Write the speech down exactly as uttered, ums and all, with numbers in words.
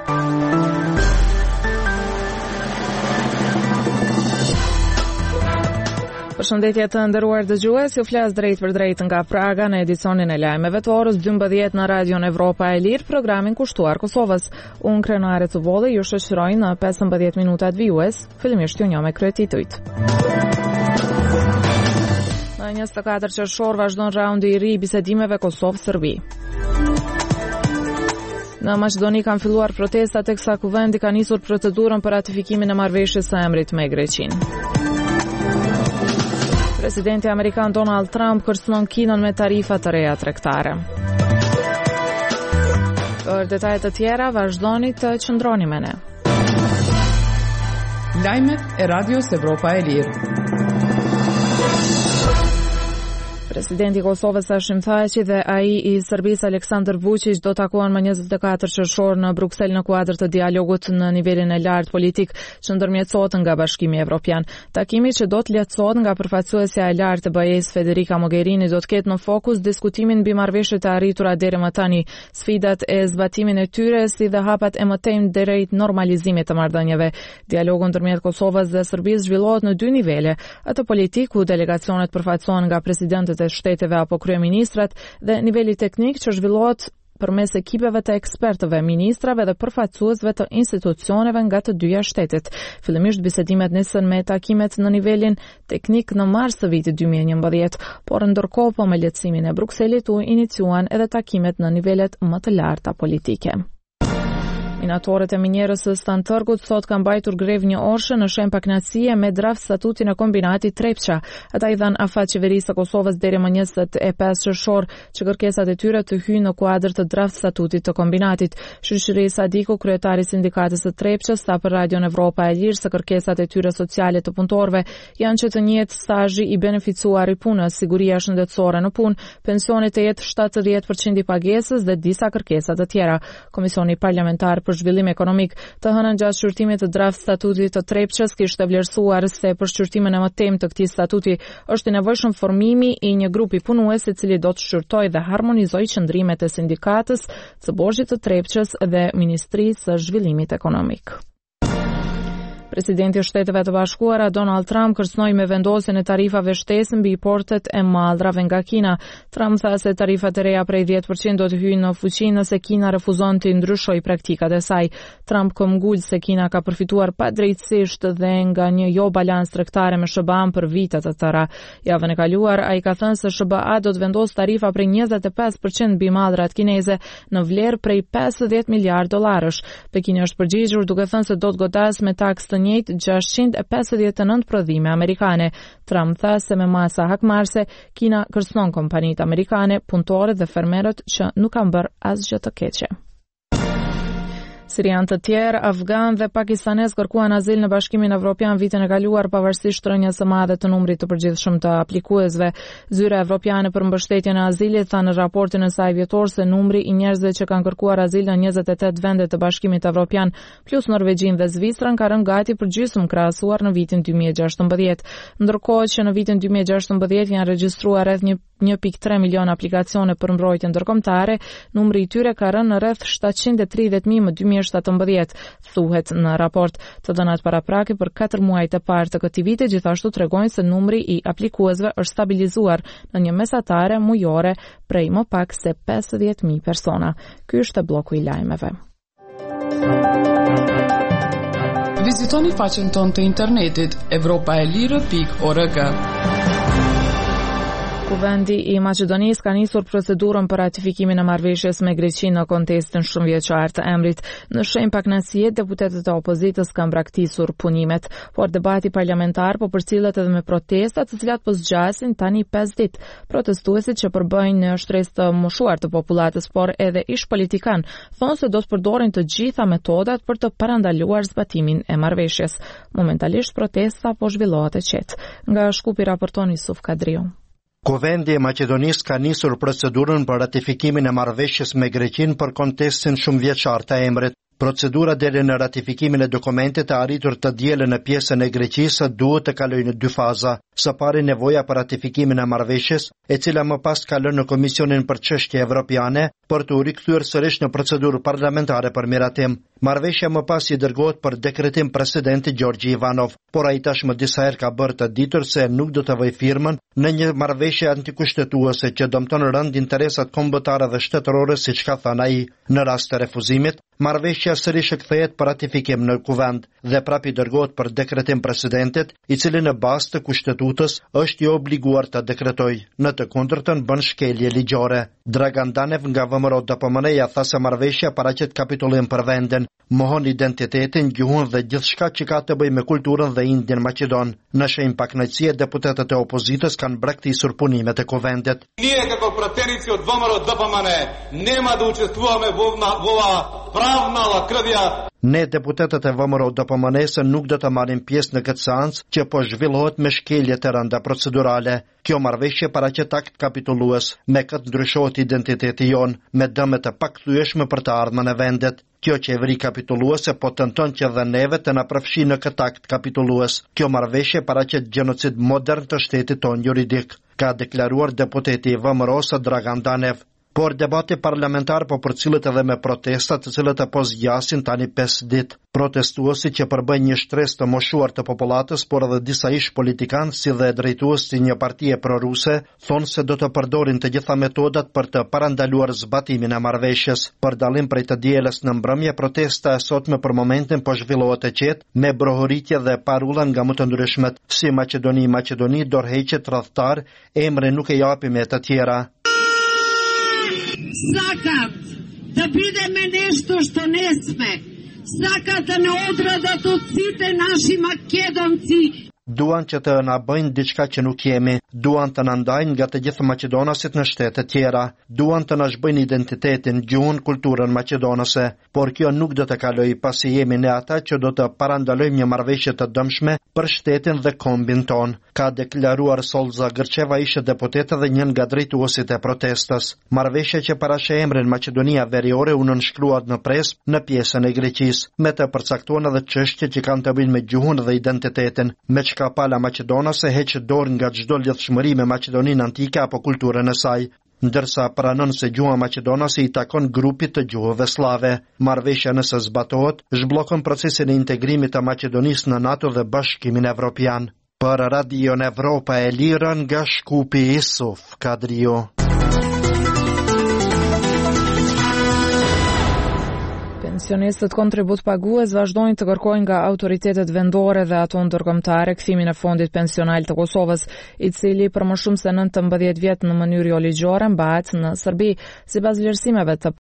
Përshëndetje të nderuar dëgjues, ju flas drejt për drejt nga Praga në edicionin e lajmeve të orës dymbëdhjetë në Radion Evropa e Lirë, programin kushtuar Kosovës. Unë Krenare Cubolli ju shoqëroj në pesëmbëdhjetë minutat vijues. Fillimisht ju njoh me kryetitujt. Në njëzet e katër qershor vazhdon raundi i ri i bisedimeve Kosovë-Serbi. Në Maqedoni kanë filluar protestat teksa kuvendi ka nisur procedurën për ratifikimin e marrëveshjes së emrit me Greqinë. Presidenti Amerikan Donald Trump kërcënon Kinën me tarifa të reja tregtare. Për detajet të tjera, vazhdoni të qëndroni me ne. Lajmet e Radios Evropa e Lirë. Presidenti i Kosovës Hashim Thaçi dhe ai i Serbisë Aleksandar Vučić do takohen më njëzet e katër qershor në Bruksel në kuadër të dialogut në nivelin e lartë politik që ndërmjetësohet nga Bashkimi Evropian. Takimi që do të lehtësohet nga përfaqësuesja e lartë e B E S Federica Mogherini do të ketë në fokus diskutimin mbi marrëveshjet e arritura deri më tani, sfidat e zbatimit të tyre si dhe hapat e mëtejmë drejt normalizimit të marrëdhënieve. Dialogu ndërmjet Kosovës dhe Serbisë zhvillohet në dy nivele, atë politik ku delegacionet përfaqësohen nga presidentët shteteve apo kryeministrat dhe niveli teknik që zhvillohet përmes ekipeve të ekspertëve, ministrave dhe përfaqësuesve të institucioneve nga të dyja shtetet. Fillimisht bisedimet nisën me takimet në nivelin teknik në mars të vitit dy mijë e njëmbëdhjetë, por ndërkohë po me lehtësimin e Brukselit u iniciuan edhe takimet në nivelet më të larta politike. Minatorët e minjerës së Stantërgut sot kanë mbajtur grev një orshë në shenjë pakënaqësie me draft statutin e kombinatit Trepça. Ata i dhanë afat qeverisë së Kosovës deri më njëzet e pesë qershor që kërkesat e tyre të hyjnë në kuadër të draft statutit të kombinatit. Shoqëri Sadiku, kryetari i sindikatës së Trepçës, tha për Radion Evropa e Lirë se kërkesat e tyre sociale të punëtorëve janë që të njëjtë stazhi i beneficuar i punës, siguria shëndetësore në punë, pensioni të jetë shtatëdhjetë përqind i pagesës dhe disa kërkesa të tjera. Komisioni parlamentar për zhvillim ekonomik të hënën gjatë shqyrtimit të draft statutit të Trepçës kishte vlerësuar se për shqyrtimin e mëtejmë të këtij statuti është i nevojshëm formimi i një grupi punues i cili do të shqyrtojë dhe harmonizojë qëndrimet e sindikatës së borxhit të Trepçës dhe Ministrisë së Zhvillimit Ekonomik. Presidenti i Shteteve të Bashkuara Donald Trump kërcënoi me vendosjen e tarifave shtesë mbi importet e mallrave nga Kina. Trump tha se tarifat e reja prej dhjetë përqind do të hyjnë në fuqi nëse Kina refuzon të ndryshojë praktikat e saj. Trump këmbgul se Kina ka përfituar padrejtësisht dhe nga një jo balans tregtare me S B A-n për vite të tëra. Javën e kaluar ai ka thënë se S B A do të vendosë tarifa prej njëzet e pesë përqind mbi mallrat kineze në vlerë prej pesëdhjetë miliardë dollarësh. Pekini është përgjigjur duke thënë se do të godasë me taksë të njëjtë gjashtëqind e pesëdhjetë e nëntë prodhime amerikane. Trump tha se me masa hakmarrëse Kina kërcënon kompanitë amerikane, punëtorët dhe fermerët që nuk kanë bërë asgjë të keqe. Sirian të tjerë, afgan dhe pakistanes kërkuan azil në Bashkimin Evropian vitin e kaluar pavarësisht rënjes së madhe të numrit të përgjithshëm të aplikuesve. Zyra Evropiane për mbështetjen e azilit tha në raportin e saj vjetor se numri i njerëzve që kanë kërkuar azil në njëzet e tetë vende të Bashkimit Evropian plus Norvegjin dhe Zvicrën ka rënë gati për gjysmë krahasuar në vitin dy mijë e gjashtëmbëdhjetë. Ndërkohë që në vitin dy mijë e gjashtëmbëdhjetë janë regjistruar rreth një pikë tre milion aplikacione për mbrojtje ndërkombëtare, numri i tyre ka rënë në rreth shtatëqind e tridhjetë mijë më dy mijë e shtatëmbëdhjetë, thuhet në raport. Të dhënat paraprake për katër muajt e parë të këtij viti gjithashtu tregojnë se numri i aplikuesve është stabilizuar në një mesatare mujore prej më pak se pesëdhjetë mijë persona. Ky është bloku i lajmeve. Vizitoni faqen tonë të internetit evropa e lirë pikë org. Kuvendi i Maqedonisë ka nisur procedurën për ratifikimin e marrëveshjes me Greqinë në kontestin shumëvjeçar të emrit. Në shenjë pakënaqësie, deputetët e opozitës kanë braktisur punimet, por debati parlamentar po përcillet edhe me protesta, të cilat po zgjasin tani pesë ditë. Protestuesit që përbëjnë në shtresë të moshuar të popullatës, por edhe ish politikan, thonë se do të përdorin të gjitha metodat për të parandaluar zbatimin e marrëveshjes. Momentalisht protesta po zhvillohet e qetë. Nga Shkupi raporton Yusuf Kadriu. Kuvendi i Maqedonisë ka nisur procedurën për ratifikimin e marrëveshjes me Greqinë për kontestin shumëvjeçar të emrit. Procedura deri në ratifikimin e dokumentit e arritur të dielën në pjesën e Greqisë duhet të kalojë në dy faza. Së pari nevoja për ratifikimin e marrëveshjes, e cila më pas kalon në Komisionin për Çështje Evropiane për të u rikthyer sërish në procedurë parlamentare për miratim. Marrëveshja më pas i dërgohet për dekretim presidenti Gjorgji Ivanov, por ai tashmë disa herë ka bërë të ditur se nuk do të vëjë firmën në një marrëveshje antikushtetuese që dëmton rënd interesat kombëtare dhe shtetërore, siç ka thënë ai. Në rast të refuzimit, marrëveshja sërish kthehet për ratifikim në kuvend dhe prap i dërgohet për dekretim presidentit, i cili në bazë të kushtetutës është i obliguar të dekretojë. Në të kundërtën bën shkelje ligjore. Dragan Danev nga V M R O D P M N-ja tha se marrëveshja paraqet kapitullim për vendin, mohon identitetin, gjuhën dhe gjithçka që ka të bëjë me kulturën dhe Indin Maqedon. Në shenjë pakënaqësie, deputetët e opozitës kanë braktisur punimet e kuvendit. Ние како пратеници од V M R O D P M N нема да учествуваме во ова правна лакрдија. Ne deputetët e V M R O D P M N-së nuk do të marrin pjesë në këtë seancë që po zhvillohet me shkelje të rënda procedurale. Kjo marrëveshje paraqet akt kapitullues, me këtë ndryshohet identiteti jon, me dëme të pakthyeshme për të ardhmen e vendit. Kjo qeveri kapitulluese po tenton që dhe neve të na përfshi në këtë akt kapitullues. Kjo marrëveshje paraqet gjenocid modern të shtetit ton juridik, ka deklaruar deputeti i V M R O-së Dragan Danev. Por debati parlamentar po përcillet edhe me protestat të cilët e pozgjasin tani pesë ditë. Protestuesit që përbëjnë një shtresë të moshuar të popullatës, por edhe disa ish politikanë si dhe drejtuesi një partie proruse, thonë se do të përdorin të gjitha metodat për të parandaluar zbatimin e marrëveshjes. Për dallim prej të dielës në mbrëmje, protesta e sotme për momentin po zhvillohet e qetë, me brohoritje dhe parulla nga më të ndryshmet, si Maqedoni, Maqedoni, dorëheqje tradhtar, emri nuk e japim me të tjera. Сакат да бидеме нешто што не сме. Сакат да не одредат од сите наши македонци. Duan që të na bëjnë diçka që nuk jemi, duan të na ndajnë nga të gjithë maqedonasit në shtete tjera, duan të na zhbëjnë identitetin, gjuhën, kulturën maqedonase, por kjo nuk do të kalojë pasi jemi ne ata që do të parandalojmë një marrëveshje të dëmshme për shtetin dhe kombin ton, ka deklaruar Solza Gërçeva, ishte deputete dhe një nga drejtuesit e protestës. Marrëveshja që parashë emrin Maqedonia Veriore u nënshkruat në Presp në pjesën e Greqisë, me të përcaktuar edhe çështje që kanë të bëjnë me gjuhën dhe identitetin, me ka pala Maqedonase heqë dorë nga çdo lidhshmëri me Maqedoninë antike apo kulturën e saj, ndërsa pranon se gjuha maqedonase i takon grupit të gjuhëve slave. Marrëveshja nëse zbatohet, zhbllokon procesin e integrimit të Maqedonisë në NATO dhe Bashkimin Evropian. Për Radion Evropa e Lirë nga Shkupi, Isuf Kadrio. Pensionistët kontribut pagues vazhdojnë të kërkojnë nga autoritetet vendore dhe ato ndërkombëtare kthimin e fondit pensional të Kosovës, i cili për më shumë se nëntëmbëdhjetë vjet në mënyrë jo ligjore mbahet në Serbi, sipas vlerësimeve të